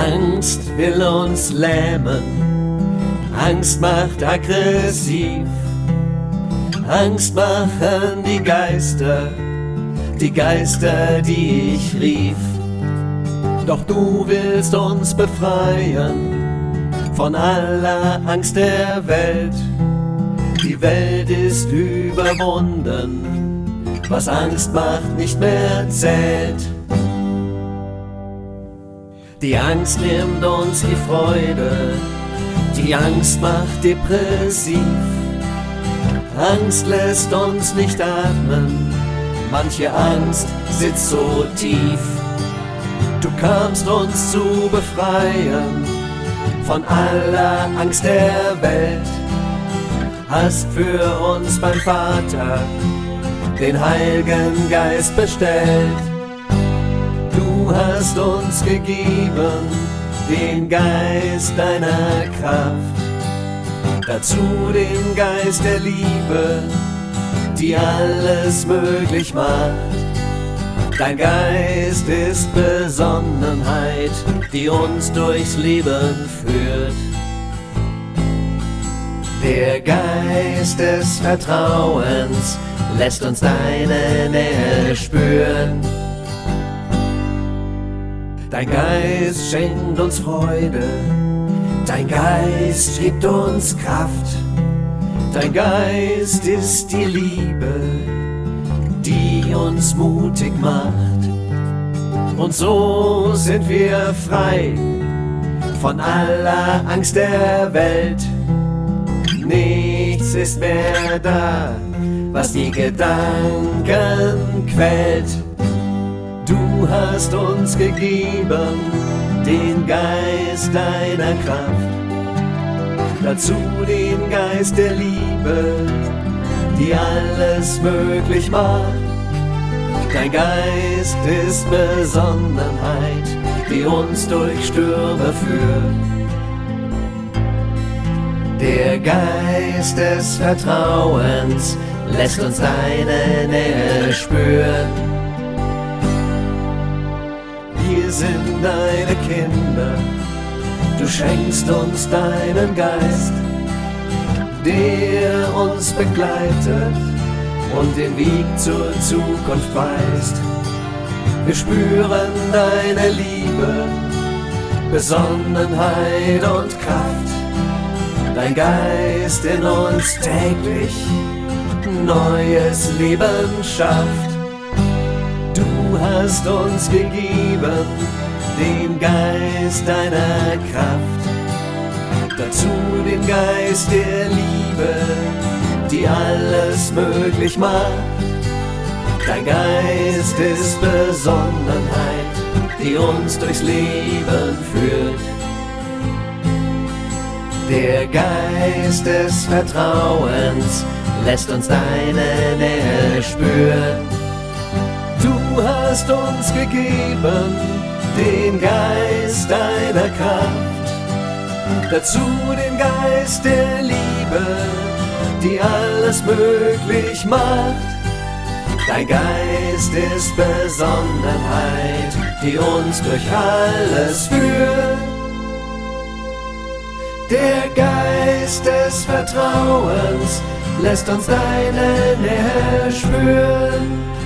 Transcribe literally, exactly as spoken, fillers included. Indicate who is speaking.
Speaker 1: Angst will uns lähmen, Angst macht aggressiv. Angst machen die Geister, die Geister, die ich rief. Doch du willst uns befreien von aller Angst der Welt. Die Welt ist überwunden, was Angst macht, nicht mehr zählt. Die Angst nimmt uns die Freude, die Angst macht depressiv. Angst lässt uns nicht atmen, manche Angst sitzt so tief. Du kamst uns zu befreien von aller Angst der Welt, hast für uns beim Vater den Heiligen Geist bestellt. Du hast uns gegeben den Geist deiner Kraft, dazu den Geist der Liebe, die alles möglich macht. Dein Geist ist Besonnenheit, die uns durchs Leben führt. Der Geist des Vertrauens lässt uns deine Nähe spüren. Dein Geist schenkt uns Freude, dein Geist gibt uns Kraft. Dein Geist ist die Liebe, die uns mutig macht. Und so sind wir frei von aller Angst der Welt. Nichts ist mehr da, was die Gedanken quält. Du hast uns gegeben den Geist deiner Kraft, dazu den Geist der Liebe, die alles möglich macht. Dein Geist ist Besonnenheit, die uns durch Stürme führt. Der Geist des Vertrauens lässt uns deine Nähe spüren. Wir sind deine Kinder, du schenkst uns deinen Geist, der uns begleitet und den Weg zur Zukunft weist. Wir spüren deine Liebe, Besonnenheit und Kraft. Dein Geist in uns täglich neues Leben schafft. Du hast uns gegeben den Geist deiner Kraft, dazu den Geist der Liebe, die alles möglich macht. Dein Geist ist Besonnenheit, die uns durchs Leben führt. Der Geist des Vertrauens lässt uns deine Nähe spüren. Du hast uns gegeben den Geist deiner Kraft, dazu den Geist der Liebe, die alles möglich macht. Dein Geist ist Besonnenheit, die uns durch alles führt. Der Geist des Vertrauens lässt uns deine Nähe spüren.